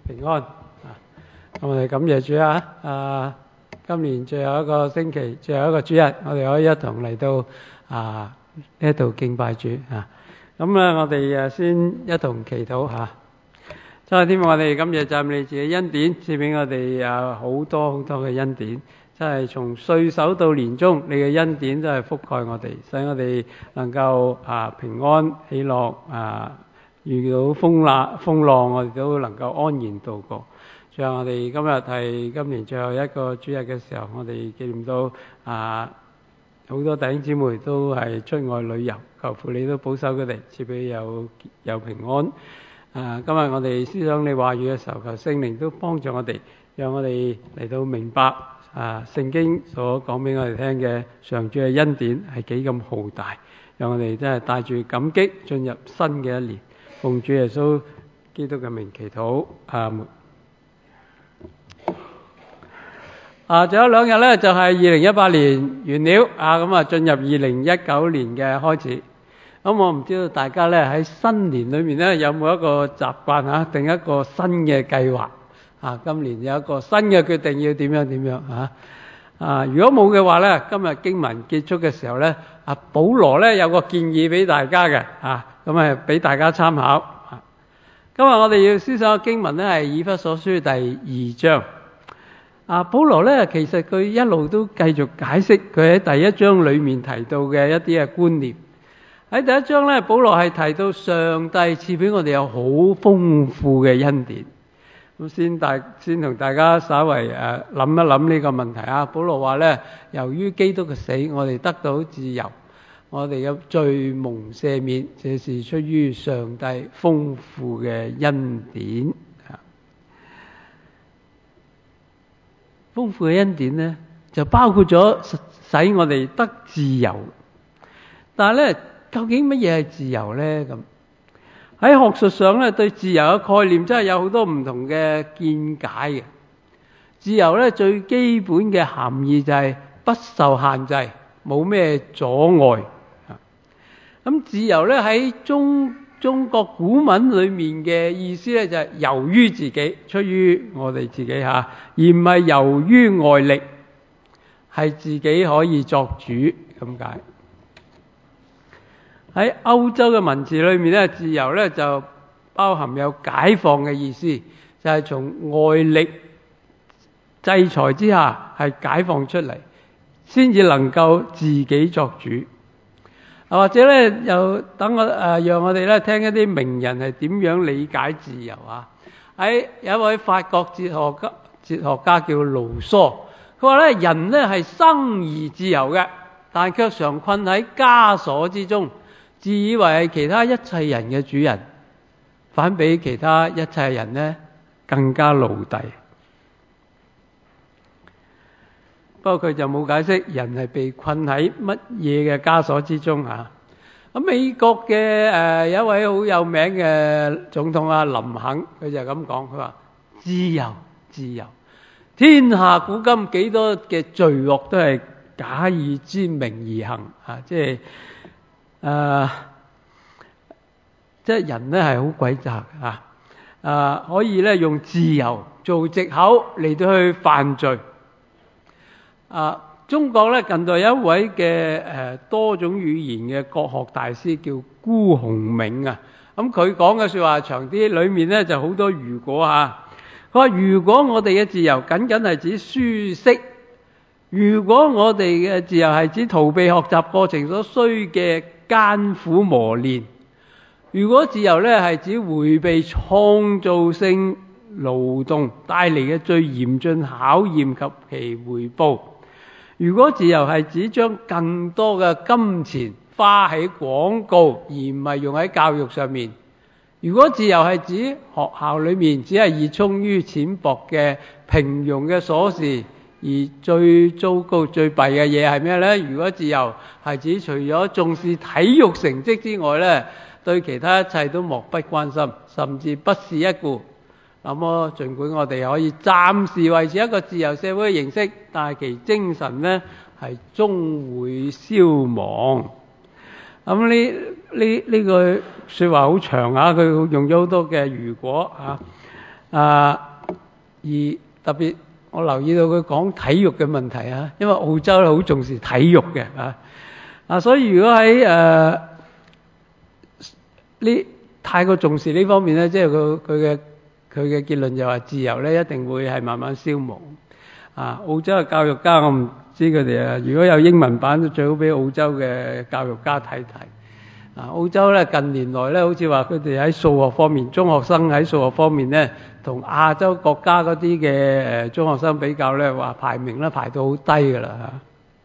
平安我哋感謝主啊！今年最後一個星期，最後一個主日，我哋可以一同嚟到呢一度敬拜主啊！咁我哋先一同祈禱嚇。真係天父，我哋感謝讚美你自己恩典，賜俾我哋好多好多嘅恩典。真係從歲首到年終，你嘅恩典真係覆蓋我哋，使我哋能夠平安喜樂遇到風浪，我哋都能夠安然度過。最後我哋今日係今年最後一個主日嘅時候，我哋紀念到好多弟兄姊妹都係出外旅遊，求父你都保守佢哋，賜俾有平安。今日我哋思想你話語嘅時候，求聖靈都幫助我哋，讓我哋嚟到明白聖經所講俾我哋聽嘅上主嘅恩典係幾咁浩大，讓我哋真係帶住感激進入新嘅一年。奉主耶穌基督嘅名祈禱，阿門。仲有2日咧，就係2018年完了咁啊，進入2019年嘅開始。咁我唔知道大家咧喺新年裏面咧有冇一個習慣定一個新嘅計劃今年有一個新嘅決定要點樣如果冇嘅話咧，今日經文結束嘅時候咧，保羅咧有個建議俾大家嘅咁俾大家參考。今日我哋要思想嘅經文咧係以弗所書第2章。保羅咧其實佢一路都繼續解釋佢喺第1章裏面提到嘅一啲嘅觀念。喺第1章咧，保羅係提到上帝賜俾我哋有好豐富嘅恩典。咁先同大家稍微諗一諗呢個問題保羅話咧，由於基督嘅死，我哋得到自由，我哋有罪蒙赦免，這是出於上帝豐富嘅恩典。豐富嘅恩典咧，就包括咗使我哋得自由。但係咧，究竟乜嘢係自由咧？咁喺學術上咧，對自由嘅概念真係有好多唔同嘅見解嘅。自由咧，最基本嘅含義就係不受限制，冇咩阻礙。咁自由咧喺中國古文裏面嘅意思咧，就係由於自己，出於我哋自己而唔係由於外力，係自己可以作主咁解。喺歐洲嘅文字裏面咧，自由咧就包含有解放嘅意思，就係從外力制裁之下係解放出嚟，先至能夠自己作主。或者咧，又等讓我哋咧聽一啲名人係點樣理解自由喺有一位法國哲學家叫盧梭，佢話咧，人咧係生而自由嘅，但卻常困喺枷鎖之中，自以為係其他一切人嘅主人，反比其他一切人呢更加奴隸。不過佢就冇解釋人係被困喺乜嘢嘅枷鎖之中咁美國嘅有一位好有名嘅總統林肯，佢就咁講，佢話自由，自由，天下古今幾多嘅罪惡都係假以之名而行即係人咧係好詭詐可以咧用自由做藉口嚟到去犯罪。中國咧近代有一位嘅多種語言嘅國學大師叫辜鴻銘咁佢講嘅說話長啲，裏面咧就好多如果佢話如果我哋嘅自由僅僅係指舒適，如果我哋嘅自由係指逃避學習過程所需嘅艱苦磨練，如果自由咧係指迴避創造性勞動帶嚟嘅最嚴峻考驗及其回報，如果自由係指將更多嘅金錢花喺廣告而唔係用喺教育上面，如果自由係指學校裏面只係熱衷於淺薄嘅平庸嘅瑣事，而最糟糕最弊嘅嘢係咩呢？如果自由係指除咗重視體育成績之外呢，對其他一切都漠不關心，甚至不屑一顧，那麼儘管我哋可以暫時維持一個自由社會嘅形式，但係其精神呢係終會消亡。咁呢句說話好長佢用咗好多嘅如果而特別我留意到佢講體育嘅問題啊，因為澳洲咧好重視體育嘅所以如果喺呢太過重視呢方面咧，即係佢嘅結論就話自由咧一定會係慢慢消亡。澳洲嘅教育家我唔知佢哋如果有英文版，都最好俾澳洲嘅教育家睇睇。澳洲咧近年來咧，好似話佢哋喺數學方面，中學生喺數學方面咧，同亞洲國家嗰啲嘅中學生比較咧，話排名咧排到好低㗎啦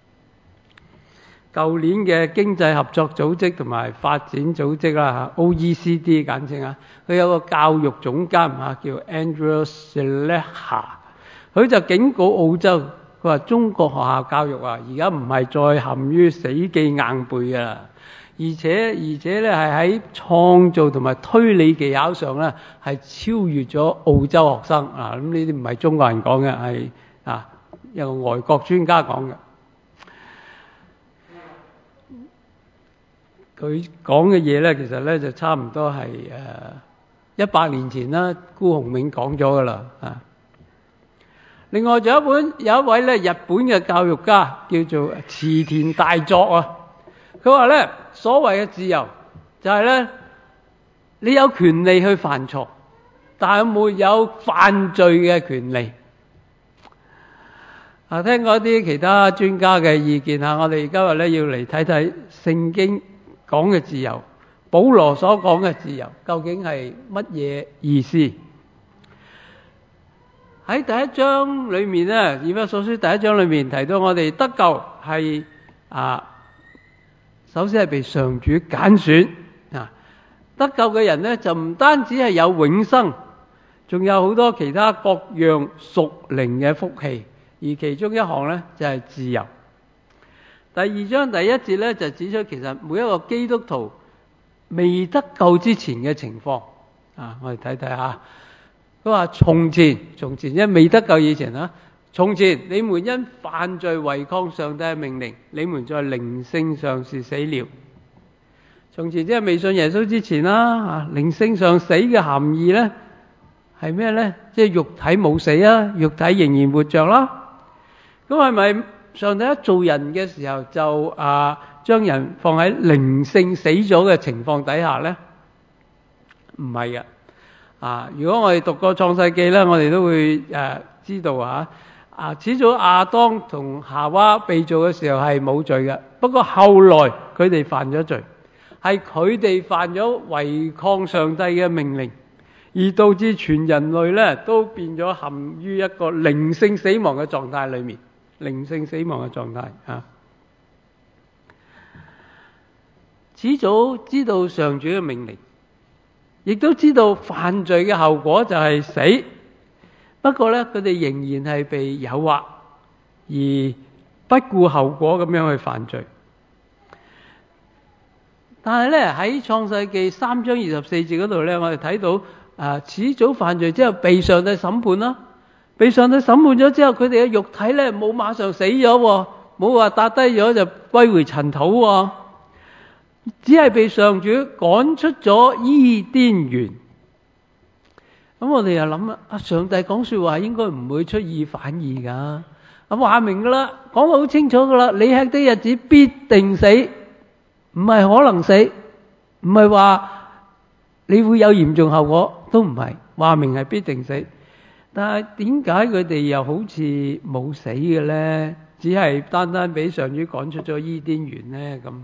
舊年嘅經濟合作組織同埋發展組織啦OECD 簡稱佢有個教育總監叫 Andrew Seleha， 佢就警告澳洲，佢話中國學校教育而家唔係再陷於死記硬背㗎啦，而且咧係喺創造同埋推理技巧上咧係超越咗澳洲學生咁呢啲唔係中國人講嘅，係一個外國專家講嘅。佢講嘅嘢咧，其實咧就差唔多係100年前啦，辜鴻銘講咗噶啦另外仲有一位咧日本嘅教育家叫做池田大作佢話咧所謂嘅自由就係咧你有權利去犯錯，但係沒有犯罪嘅權利。聽過一啲其他專家嘅意見我哋今日咧要嚟睇睇聖經講嘅自由，保羅所講嘅自由究竟係乜嘢意思？喺第一章裏面咧，以弗所書第一章裏面提到我哋得救係首先係被上主揀選得救嘅人咧就唔單止係有永生，仲有好多其他各樣屬靈嘅福氣，而其中一項咧就係自由。第二章第一節咧就指出，其實每一個基督徒未得救之前嘅情況我哋睇睇下。佢話從前因為未得救以前從前你們因犯罪違抗上帝嘅命令，你們在靈性上是死了。從前即係未信耶穌之前靈性上死嘅含義咧係咩咧？即係肉體冇死肉體仍然活着啦。咁係咪上帝一做人嘅時候就將人放喺靈性死咗嘅情況底下咧？唔係嘅。如果我哋讀過創世記咧，我哋都會知道始早亞當同夏娃被造嘅時候係冇罪嘅，不過後來佢哋犯咗罪，係佢哋犯咗違抗上帝嘅命令，而導致全人類咧都變咗陷於一個靈性死亡嘅狀態裏面。靈性死亡嘅狀態始早知道上主嘅命令，亦都知道犯罪嘅後果就係死，不過咧佢哋仍然係被誘惑而不顧後果咁樣去犯罪。但係咧喺創世記3章24節嗰度咧，我哋睇到始早犯罪之後被上帝審判啦。被上帝審判咗之後，佢哋嘅肉體咧冇馬上死咗，冇話搭低咗就歸回塵土只係被上主趕出咗伊甸園。咁我哋又諗上帝講說話應該唔會出爾反爾㗎，話明㗎啦，講得好清楚㗎啦，你吃的日子必定死，唔係可能死，唔係話你會有嚴重後果，都唔係，話明係必定死。但係點解佢哋又好似冇死嘅咧？只係單單俾上主趕出咗伊甸園咧咁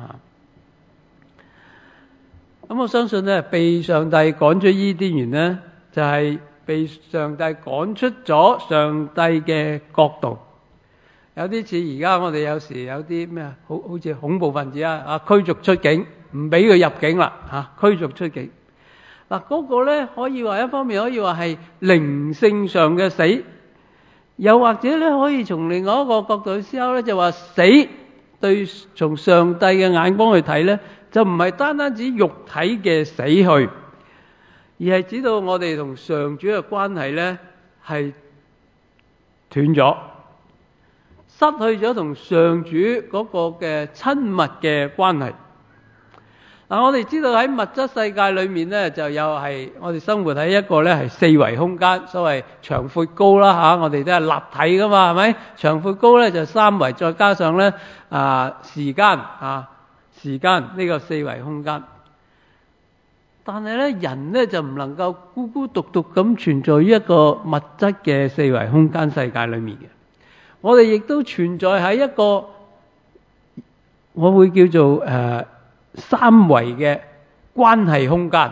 我相信咧，被上帝趕出伊甸園咧，就係被上帝趕出咗上帝嘅國度。有啲似而家我哋有時有啲咩好似恐怖分子驅逐出境，唔俾佢入境啦驅逐出境。嗰個咧可以話一方面可以話係靈性上嘅死，又或者咧可以從另外一個角度去思考咧，就話死對從上帝嘅眼光去睇咧，就唔係單單指肉體嘅死去，而係指到我哋同上主嘅關係咧係斷咗，失去咗同上主嗰個嘅親密嘅關係。 我哋知道喺物質世界裏面咧，就有係我哋生活喺一個咧係四維空間，所謂長闊高啦嚇，我哋都係立體噶嘛，係咪？長闊高咧就三維，再加上咧時間呢個四維空間。但係咧人咧就唔能夠孤孤獨獨咁存在於一個物質嘅四維空間世界裏面嘅，我哋亦都存在喺一個我會叫做三維嘅關係空間。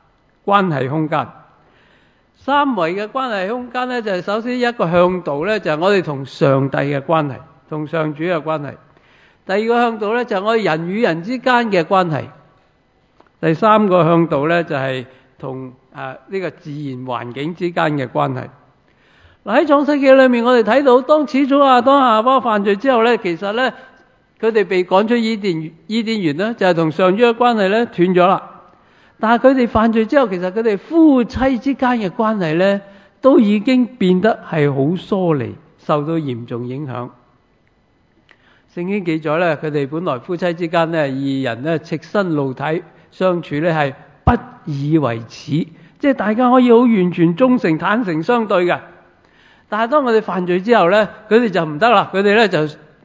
三維嘅關係空間咧，就係首先一個向度咧，就係我哋同上帝嘅關係，同上主嘅關係。第二個向度咧，就係我哋人與人之間嘅關係。第三個向度咧，就係同呢個自然環境之間嘅關係。嗱，喺創世記裏面，我哋睇到當始祖亞當夏娃犯罪之後咧，其實咧佢哋被趕出伊甸園咧，就係同上主嘅關係咧斷咗啦。但係佢哋犯罪之後，其實佢哋夫妻之間嘅關係咧，都已經變得係好疏離，受到嚴重影響。聖經記載咧，佢哋本來夫妻之間咧，二人咧赤身露體相處咧係不以為恥，即係大家可以好完全忠誠坦誠相對嘅。但係當佢哋犯罪之後咧，佢哋就唔得啦，佢哋咧就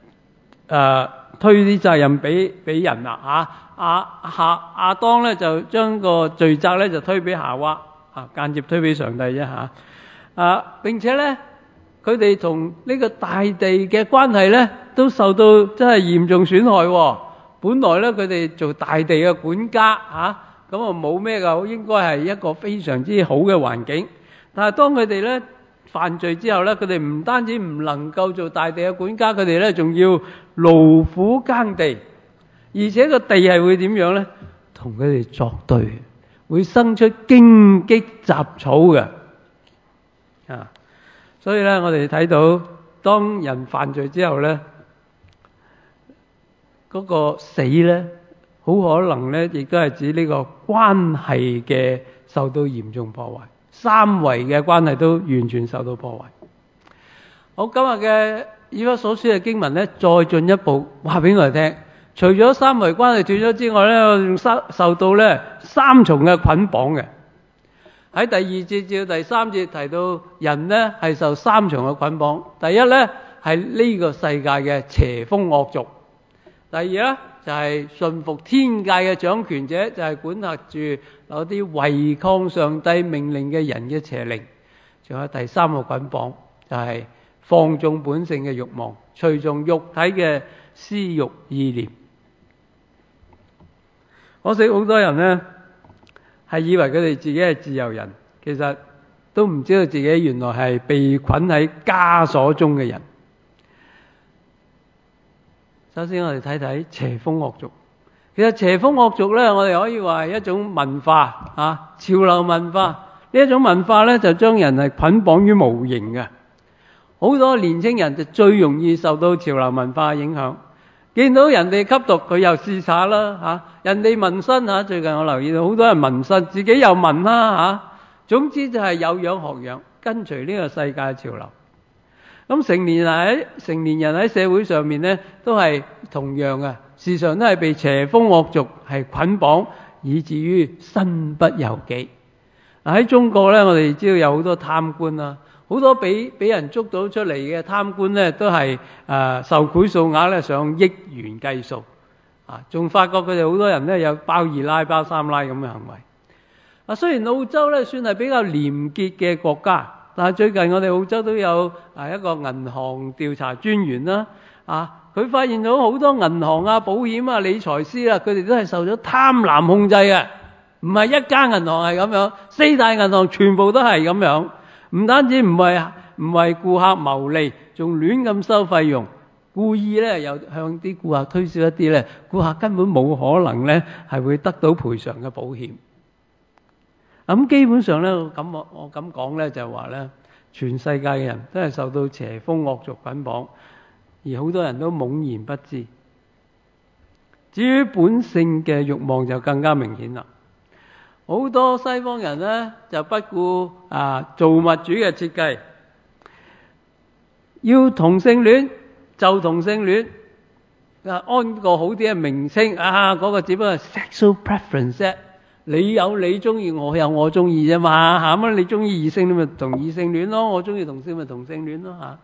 推啲責任俾人啦嚇。亞當咧就將個罪責咧就推俾夏娃，間接推俾上帝啫嚇。並且咧佢哋同呢個大地嘅關係咧都受到真係嚴重損害。本來咧佢哋做大地嘅管家咁冇咩㗎，應該係一個非常之好嘅環境。但係當佢哋咧犯罪之後咧，佢哋唔單止唔能夠做大地嘅管家，佢哋咧仲要勞苦耕地，而且個地係會點樣咧？同佢哋作對，會生出荊棘雜草嘅。所以咧我哋睇到當人犯罪之後咧，嗰個死咧，好可能咧亦都係指呢個關係嘅受到嚴重破壞，三維嘅關係都完全受到破壞。好，今日嘅以弗所書嘅經文咧，再進一步話俾我哋聽，除咗三維關係斷咗之外咧，我哋仲受到咧三重嘅捆綁嘅。喺第二節至到第三節提到人咧係受三重嘅捆綁。第一咧係呢個世界嘅邪風惡俗，第二咧就係順服天界嘅掌權者，就係管轄住有啲違抗上帝命令嘅人嘅邪靈。仲有第三個捆綁就係放縱本性嘅慾望，隨從肉體嘅私慾意念。可惜好多人呢係以為佢哋自己係自由人，其實都唔知道自己原來係被捆喺枷鎖中嘅人。首先我哋睇睇邪風惡俗。其實邪風惡俗呢，我哋可以話係一種文化潮流文化。呢一種文化呢，就將人係捆綁於無形嘅。好多年青人就最容易受到潮流文化影響，見到人哋吸毒佢又試下啦人哋紋身最近我留意到好多人紋身，自己又紋啦總之就係有樣學樣，跟隨呢個世界潮流。咁成年人喺社會上面呢，都係同樣嘅，時常都係被邪風惡俗係捆綁，以至於身不由己。喺中國呢，我哋知道有好多貪官啦，好多俾人捉到出嚟嘅貪官呢，都係受賄數額呢上億元計數，仲發覺佢哋好多人呢有包二奶包三奶咁嘅行為。雖然澳洲呢算係比較廉潔嘅國家，但係最近我哋澳洲都有一個銀行調查專員啦，佢發現到好多銀行保險理財師佢哋都係受咗貪婪控制嘅。唔係一間銀行係咁樣，四大銀行全部都係咁樣。唔單止唔為顧客謀利，仲亂咁收費用，故意咧又向啲顧客推銷一啲咧顧客根本冇可能咧係會得到賠償嘅保險。咁基本上咧，我咁講咧就係話咧，全世界嘅人都係受到邪風惡俗捆綁，而好多人都懵然不知。至於本性嘅慾望就更加明顯啦。好多西方人呢，就不顧造物主嘅設計，要同性戀就同性戀， 安個好啲嘅名稱啊，嗰個只不過係 sexual preference 啫。你有你中意，我有我中意啫嘛嚇。咁你中意異性，你咪同異性戀咯；我中意同性咪同性戀咯嚇。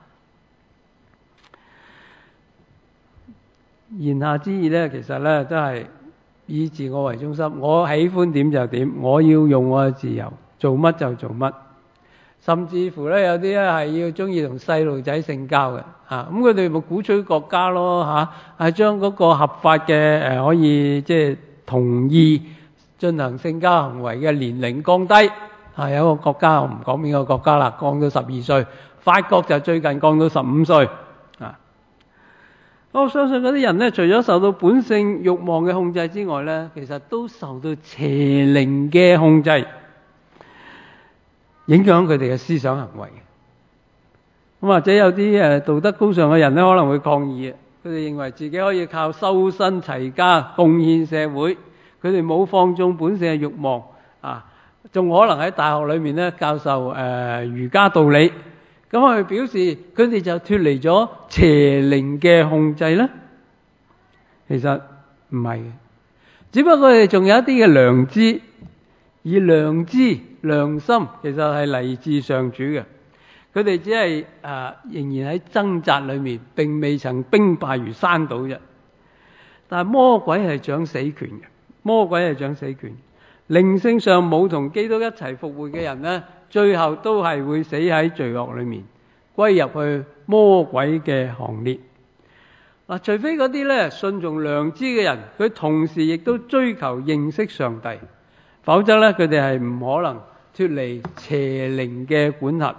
言下之意咧，其實咧都係以自我為中心。我喜歡點就點，我要用我嘅自由，做乜就做乜。甚至乎咧，有啲咧係要中意同細路仔性交嘅嚇，咁佢哋咪鼓吹國家咯嚇，係將嗰個合法嘅可以即係同意進行性交行為嘅年齡降低。係有一個國家，我唔講邊個國家啦，降到12歲。法國就最近降到15歲啊。我相信嗰啲人咧，除咗受到本性慾望嘅控制之外咧，其實都受到邪靈嘅控制，影響佢哋嘅思想行為。咁或者有啲道德高尚嘅人咧，可能會抗議，佢哋認為自己可以靠修身齊家貢獻社會，佢哋冇放縱本性嘅慾望啊，仲可能喺大學裏面咧教授儒家道理。咁佢表示佢哋就脫離咗邪靈嘅控制咧？其實唔係嘅，只不過佢哋仲有一啲嘅良知，而良知、良心其實係嚟自上主嘅。佢哋只係仍然喺掙扎裏面，並未曾兵敗如山倒啫。但係魔鬼係掌死權嘅，魔鬼係掌死權。靈性上冇同基督一齊復活嘅人呢，最後都係會死喺罪惡裏面，歸入去魔鬼嘅行列。嗱，除非嗰啲咧順從良知嘅人，佢同時亦都追求認識上帝，否則咧佢哋係唔可能脫離邪靈嘅管轄。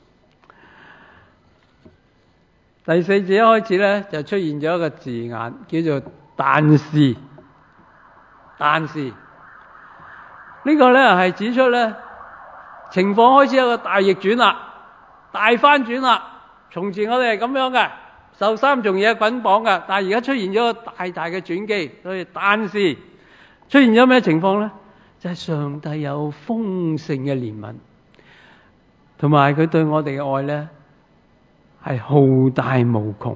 第4節一開始咧就出現咗一個字眼，叫做但是。但是呢個咧係指出咧情況開始有個大逆轉啦，大翻轉啦。從前我哋係咁樣嘅，受3重嘢捆綁嘅，但係而家出現咗個大大嘅轉機。所以但是出現咗咩情況咧？就係上帝有豐盛嘅憐憫，同埋佢對我哋嘅愛咧係浩大無窮。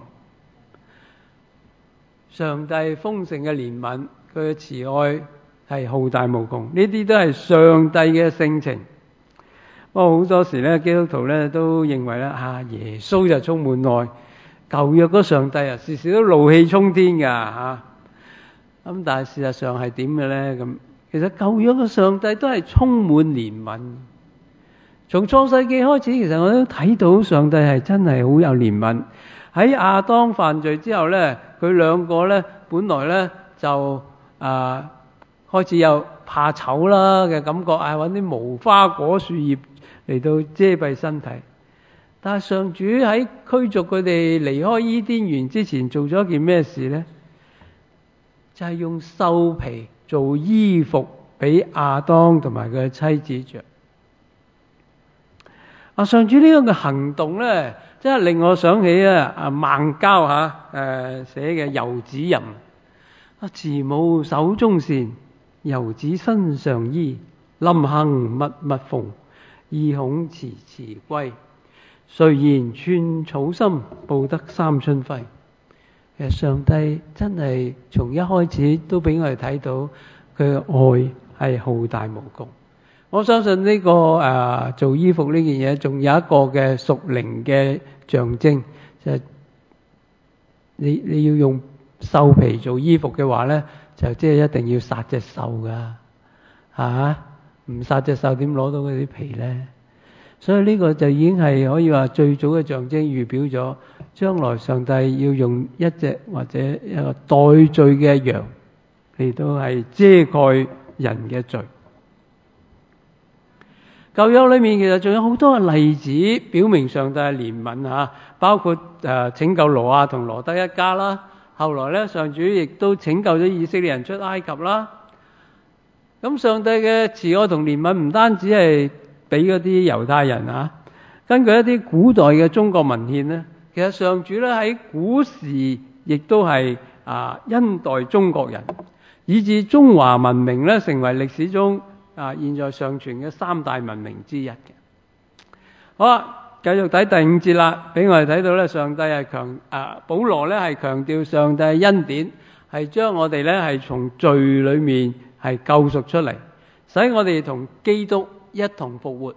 上帝豐盛嘅憐憫，佢嘅慈愛係浩大無窮，呢啲都係上帝嘅性情。不過好多時咧，基督徒咧都認為咧耶穌就充滿愛，舊約嗰上帝時時都怒氣沖天㗎。咁但係事實上係點嘅咧？咁其實舊約嘅上帝都係充滿憐憫。從創世記開始，其實我都睇到上帝係真係好有憐憫。喺亞當犯罪之後咧，佢兩個咧本來咧就開始有怕醜啦嘅感覺，揾啲無花果樹葉嚟到遮蔽身體。但係上主喺驅逐佢哋離開伊甸園之前做咗一件咩事呢？就係用獸皮做衣服俾亞當同埋佢嘅妻子着。上主呢個嘅行動呢，真係令我想起孟郊寫嘅《遊子吟》。慈母手中線，遊子身上衣。臨行密密縫，意恐遲遲歸。誰言寸草心，報得三春暉。其實上帝真係從一開始都俾我哋睇到佢嘅愛係浩大無窮。我相信呢個做衣服呢件嘢，仲有一個嘅屬靈嘅象徵，就係你要用獸皮做衣服嘅話咧，就即係一定要殺隻獸噶，唔殺隻獸點攞到嗰啲皮咧？所以呢個就已經係可以話最早嘅象徵，預表咗將來上帝要用一隻或者一個代罪嘅羊嚟到係遮蓋人嘅罪。舊約裏面其實仲有好多嘅例子，表明上帝嘅憐憫，包括拯救挪亞同羅德一家啦。後來咧，上主亦都拯救咗以色列人出埃及啦。咁上帝嘅慈愛同憐憫唔單止係俾嗰啲猶太人根據一啲古代嘅中國文獻咧，其實上主咧喺古時亦都係恩待中國人，以致中華文明咧成為歷史中現在尚存嘅3大文明之一嘅。好啦， 繼續睇第5節啦，俾我哋睇到咧，上帝係保羅咧係強調上帝嘅恩典，係將我哋咧係從罪裏面係救贖出嚟，使我哋同基督一同復活。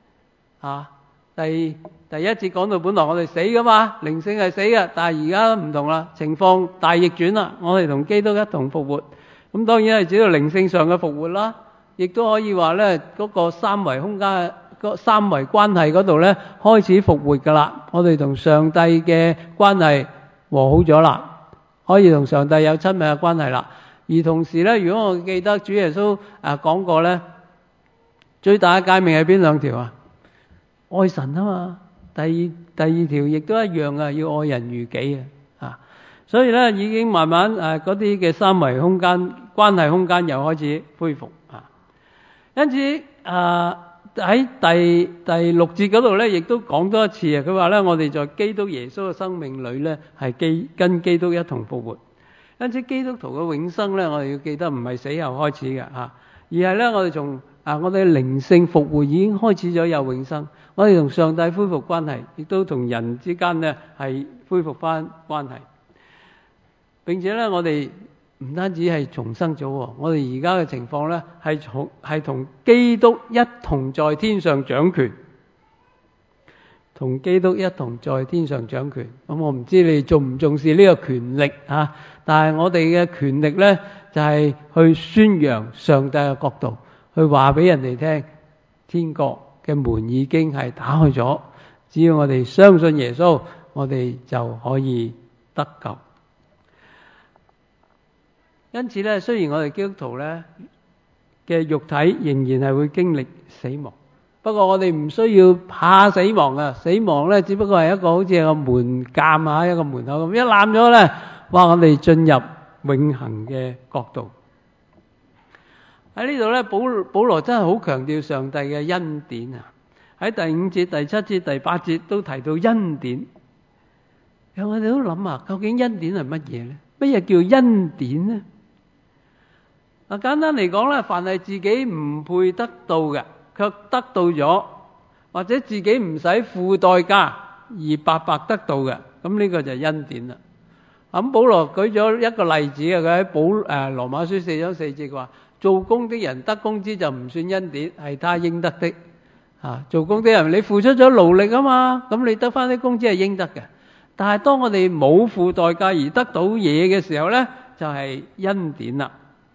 第一節講到本來我哋死噶嘛，靈性係死嘅，但係而家唔同啦，情況大逆轉啦，我哋同基督一同復活。咁當然係指到靈性上嘅復活啦，亦都可以話咧嗰個三維空間、三維關係嗰度咧開始復活噶啦。我哋同上帝嘅關係和好咗啦，可以同上帝有親密嘅關係啦。而同時咧，如果我記得主耶穌講過咧，最大嘅誡命係邊兩條啊？愛神啊嘛。第二條亦都一樣啊，要愛人如己啊。所以咧已經慢慢嗰啲嘅三維空間關係空間又開始恢復啊。因此喺第6節嗰度咧，亦都講多一次啊。佢話咧，我哋在基督耶穌嘅生命裏咧，係跟基督一同復活。因此基督徒嘅永生咧，我哋要記得唔係死後開始嘅而係咧我哋從我哋嘅靈性復活已經開始咗有永生。我哋同上帝恢復關係，亦都同人之間咧係恢復翻關係。並且咧，我哋唔單止係重生咗，我哋而家嘅情況咧係同基督一同在天上掌權，同基督一同在天上掌權。咁我唔知你重唔重視呢個權力但係我哋嘅權力咧就係去宣揚上帝嘅國度，去話俾人哋聽，天國嘅門已經係打開咗，只要我哋相信耶穌，我哋就可以得救。因此咧，雖然我哋基督徒咧嘅肉體仍然係會經歷死亡，不過我哋唔需要怕死亡啊！死亡咧只不過係一個好似個門檻一個門口咁，一攬咗咧，哇！我哋進入永恆嘅國度。喺呢度咧，保羅真係好強調上帝嘅恩典啊！喺第5節、第7節、第8節都提到恩典。我哋都諗究竟恩典係乜嘢咧？乜嘢叫恩典呢？簡單嚟講咧，凡係自己唔配得到嘅，卻得到咗，或者自己唔使付代價而白白得到嘅，咁呢個就係恩典啦。咁保羅舉咗一個例子佢喺羅馬書4章4節話：做工的人得工資就唔算恩典，係他應得的。做工的人你付出咗勞力啊嘛，咁你得翻啲工資係應得嘅。但係當我哋冇付代價而得到嘢嘅時候咧，就係恩典啦。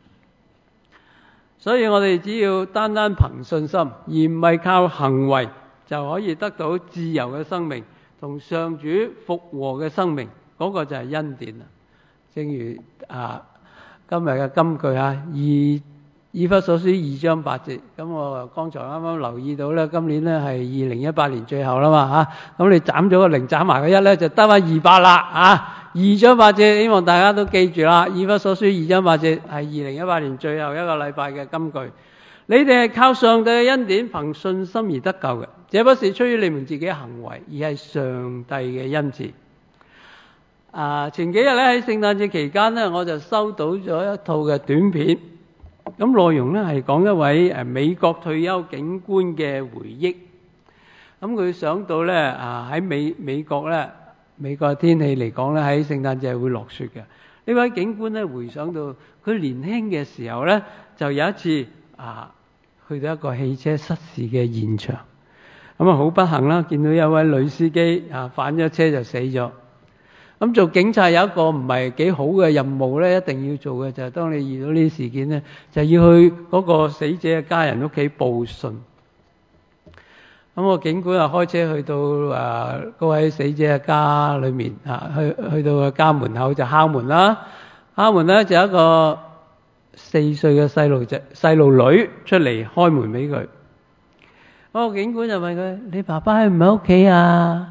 所以我哋只要單單憑信心，而唔係靠行為，就可以得到自由嘅生命，同上主復和嘅生命，嗰個就係恩典啦。正如今日嘅金句以弗所書2章8節，咁我剛才啱啱留意到咧，今年咧係2018年最後啦嘛咁你斬咗個0，斬埋個1咧，就得翻200啦2章8節，希望大家都記住啦。以弗所書2章8節係2018年最後一個禮拜嘅金句。你哋係靠上帝嘅恩典，憑信心而得救嘅，這不是出於你們自己嘅行為，而係上帝嘅恩賜。前幾日咧喺聖誕節期間咧，我就收到咗一套嘅短片。咁內容咧係講一位美國退休警官嘅回憶。咁佢想到咧喺美國咧，美國嘅天氣嚟講咧，喺聖誕節係會落雪嘅。呢位警官咧回想到佢年輕嘅時候咧，就有一次去到一個汽車失事嘅現場。咁好不幸啦，見到有位女司機翻咗車就死咗。咁做警察有一個唔係幾好嘅任務咧，一定要做嘅就係當你遇到呢啲事件咧，就要去嗰個死者嘅家人屋企報信。咁個警官開車去到嗰位死者嘅家裏面去到個家門口就敲門啦。敲門咧就有一個4歲嘅細路女出嚟開門俾佢。嗰個警官就問佢：你爸爸係唔喺屋企啊？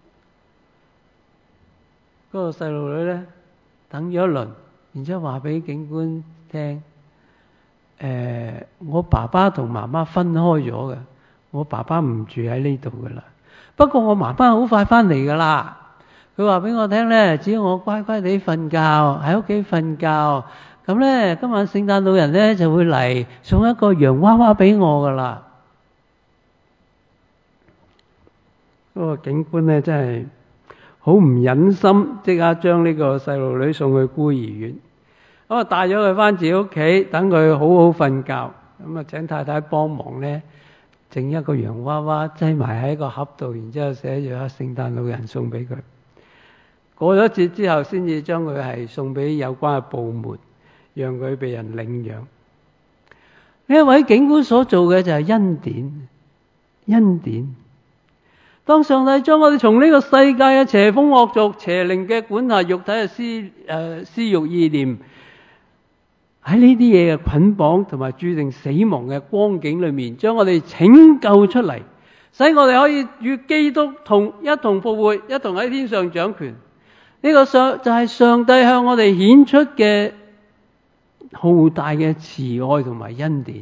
嗰個細路女咧等咗一輪，然之後話俾警官聽：我爸爸同媽媽分開咗嘅，我爸爸唔住喺呢度噶啦。不過我媽媽好快翻嚟噶啦。佢話俾我聽咧，只要我乖乖地瞓覺喺屋企瞓覺，咁咧今晚聖誕老人咧就會嚟送一個洋娃娃俾我噶啦。 嗰個警官咧真係好唔忍心，即刻將呢個細路女送去孤兒院。咁啊帶咗佢翻自己屋企，等佢好好瞓覺。咁啊請太太幫忙咧，整一個洋娃娃擠埋喺個盒度，然之後寫住一聖誕老人送俾佢。過咗節之後，先至將佢係送俾有關嘅部門，讓佢被人領養。呢一位警官所做嘅就係恩典，恩典。當上帝將我哋從呢個世界嘅邪風惡俗、邪靈嘅管轄、肉體嘅私欲意念，喺呢啲嘢嘅捆綁同埋注定死亡嘅光景裏面，將我哋拯救出嚟，使我哋可以與基督一同復活，一同喺天上掌權。呢個就係上帝向我哋顯出嘅浩大嘅慈愛同埋恩典。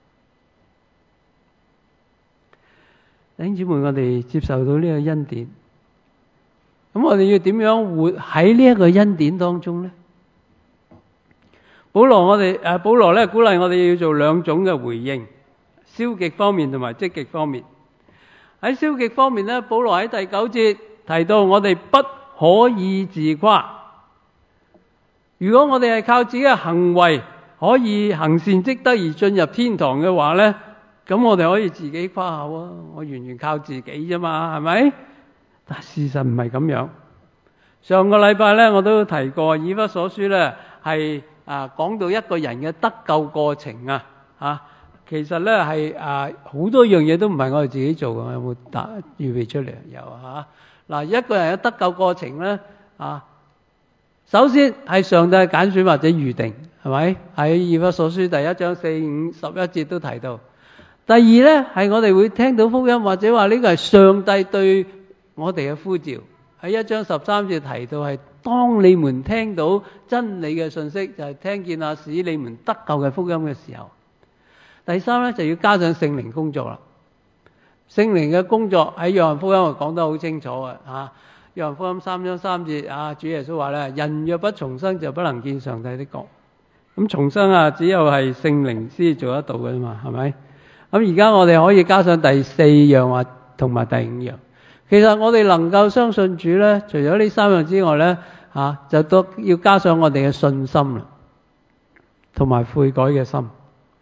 弟兄姊妹，我哋接受到呢個恩典，咁我哋要點樣活喺呢一個恩典當中呢？保羅咧鼓勵我哋要做兩種嘅回應，消極方面同埋積極方面。喺消極方面咧，保羅喺第9節提到我哋不可以自誇。如果我哋係靠自己嘅行為可以行善積德而進入天堂嘅話咧，咁我哋可以自己誇口啊！我完全靠自己啫嘛，係咪？但事實唔係咁樣。上個禮拜咧我都提過，以弗所書咧係講到一個人嘅得救過程啊，其實咧係好多樣嘢都唔係我哋自己做嘅。有冇預備出嚟？有嗱，一個人嘅得救過程咧首先係上帝揀選或者預定，係咪？喺以弗所書第1章4、5、11節都提到。第二咧係我哋會聽到福音，或者話呢個係上帝對我哋嘅呼召。喺1章13節提到係當你們聽到真理嘅信息，就係聽見使你們得救嘅福音嘅時候。第三咧就要加上聖靈工作啦。聖靈嘅工作喺約翰福音講得好清楚嘅約翰福音3章3節主耶穌話咧：人若不重生，就不能見上帝的國。咁重生只有係聖靈先做得到嘅嘛，係咪？咁而家我哋可以加上第4樣同埋第5樣。其實我哋能夠相信主咧，除咗呢3樣之外咧就都要加上我哋嘅信心啦，同埋悔改嘅心，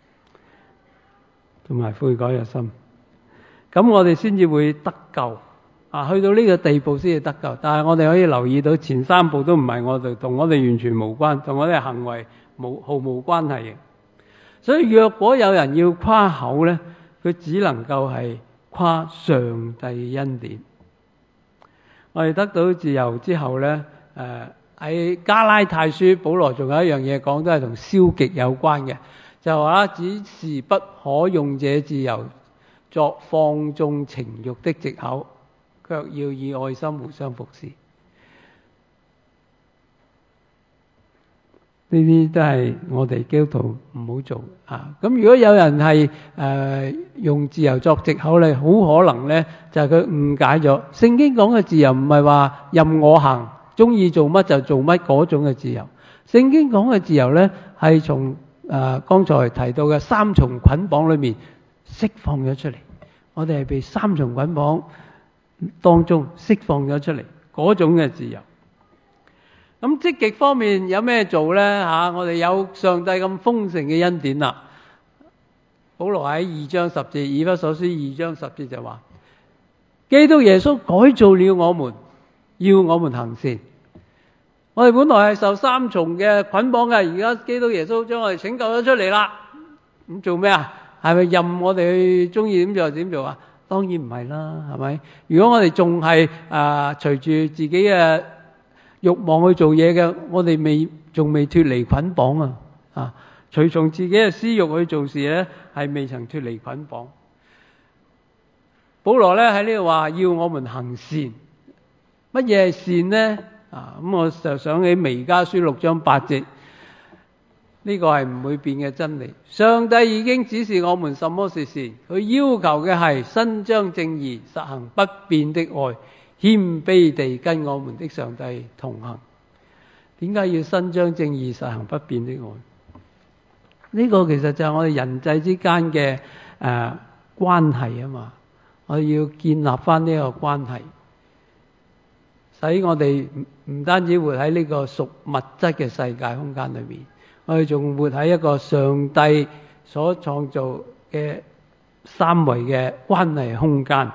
咁我哋先至會得救去到呢個地步先至得救。但係我哋可以留意到前3步都唔係我哋，同我哋完全無關，同我哋行為毫無關係嘅。所以若果有人要誇口咧，佢只能夠係誇上帝嘅恩典。我哋得到自由之後咧，喺加拉太書，保羅仲有一樣嘢講，都係同消極有關嘅，就話只是不可用這自由作放縱情慾的藉口，卻要以愛心互相服侍。呢啲都係我哋基督徒唔好做咁如果有人係用自由作藉口咧，好可能咧就係佢誤解咗聖經講嘅自由，唔係話任我行，中意做乜就做乜嗰種嘅自由。聖經講嘅自由咧係從剛才提到嘅3重捆綁裏面釋放咗出嚟。我哋係被3重捆綁當中釋放咗出嚟嗰種嘅自由。咁積極方面有咩做呢？我哋有上帝咁豐盛嘅恩典啦。保羅喺2章10節，以弗所書2章10節就話：基督耶穌改造了我們，要我們行善。我哋本來係受3重嘅捆綁嘅，而家基督耶穌將我哋拯救咗出嚟啦。咁做咩啊？係咪任我哋去中意點做就點做啊？當然唔係啦，係咪？如果我哋仲係隨住自己嘅慾望去做嘢嘅，我哋仲未脫離捆綁隨從自己嘅私慾去做事咧，係未曾脫離捆綁。保羅咧喺呢度話要我們行善，乜嘢係善呢？咁我就想起彌迦書6章8節，呢個係唔會變嘅真理。上帝已經指示我們什麼是善，佢要求嘅係伸張正義，實行不變的愛，謙卑地跟我們的上帝同行。點解要伸張正義，實行不變的愛？呢個其實就係我哋人際之間嘅關係啊嘛。 我哋要建立翻呢個關係，使我哋唔單止活喺呢個屬物質嘅世界空間裏面，我哋仲活喺一個上帝所創造嘅三維嘅關係空間。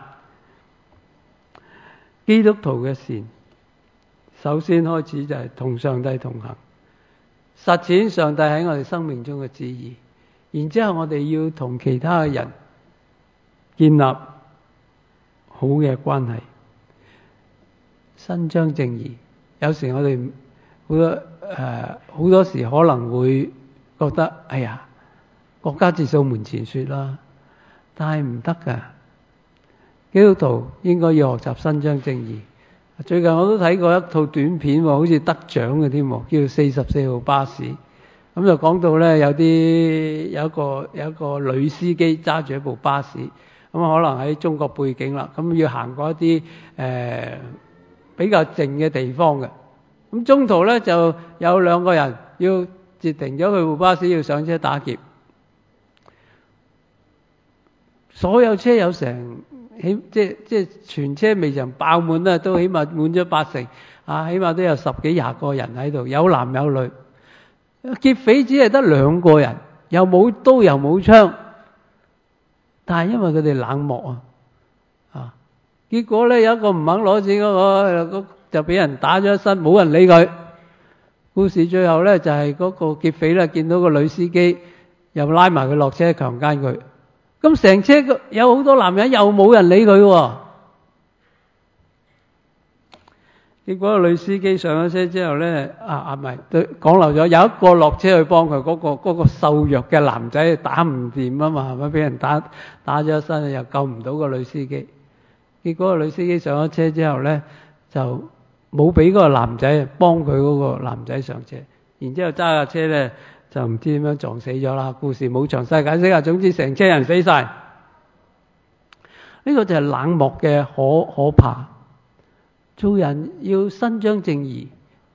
基督徒嘅善，首先開始就係同上帝同行，實踐上帝喺我哋生命中嘅旨意。然之後我哋要同其他嘅人建立好嘅關係，伸張正義。有時我哋好多時可能會覺得，哎呀，國家自掃門前雪啦，但係唔得㗎。基督徒應該要學習伸張正義。最近我都睇過一套短片，好似得獎嘅添，叫44號巴士。咁就講到咧，有一個女司機揸住一部巴士，咁可能喺中國背景啦，咁要行過一啲比較靜嘅地方嘅。咁中途咧就有兩個人要截停咗佢部巴士，要上車打劫。所有車有成即全車未曾爆滿啦，都起碼滿咗80%啊，起碼都有10幾20個人喺度，有男有女。劫匪只係得2個人，又冇刀又冇槍，但係因為佢哋冷漠啊，結果咧有一個唔肯攞錢嗰個就俾人打咗一身，冇人理佢。故事最後咧就係嗰個劫匪咧見到個女司機，又拉埋佢落車強姦佢。咁成車有好多男人，又冇人理佢喎。結果個女司機上咗車之後咧，唔係講漏咗，有一個落車去幫佢，嗰個瘦弱嘅男仔打唔掂啊嘛，係咪俾人打咗一身，又救唔到個女司機。結果個女司機上咗車之後咧，就冇俾嗰個男仔幫佢嗰個男仔上車，然之後揸架車咧就唔知點樣撞死咗啦。故事冇詳細解釋啊，總之成車人死晒。呢個就係冷漠嘅可怕。做人要伸張正義。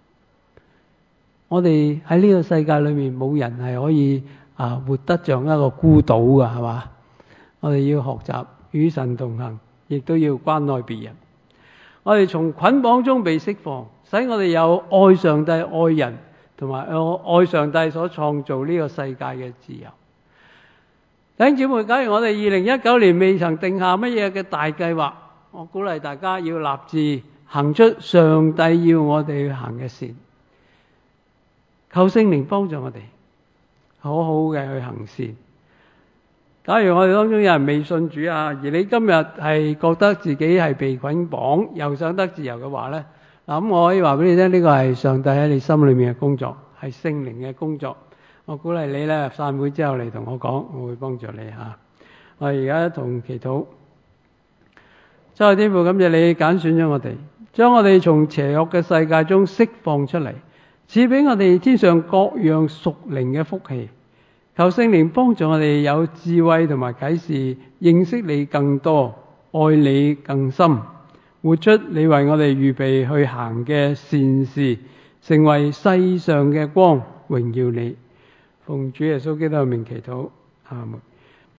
我哋喺呢個世界裏面冇人係可以活得像一個孤島㗎，係嘛？我哋要學習與神同行，亦都要關愛別人。我哋從捆綁中被釋放，使我哋有愛上帝、愛人同埋愛上帝所創造呢個世界嘅自由。弟兄姊妹，假如我哋2019年未曾定下乜嘢嘅大計劃，我鼓勵大家要立志行出上帝要我哋去行嘅善，求聖靈幫助我哋好好嘅去行善。假如我哋當中有人未信主而你今日係覺得自己係被捆綁又想得自由嘅話呢，咁我可以話俾你聽，呢個係上帝喺你心裏面嘅工作，係聖靈嘅工作。我鼓勵你呢，散會之後嚟同我講，我會幫助你吓。我而家一同祈禱。真係天父，感謝你揀選咗我哋，將我哋從邪惡嘅世界中釋放出嚟，賜俾我哋天上各樣屬靈嘅福氣。求聖靈幫助我哋有智慧同埋啟示，認識你更多，愛你更深，活出你為我哋預備去行嘅善事，成為世上嘅光，榮耀你。奉主耶穌基督嘅名祈禱，阿門。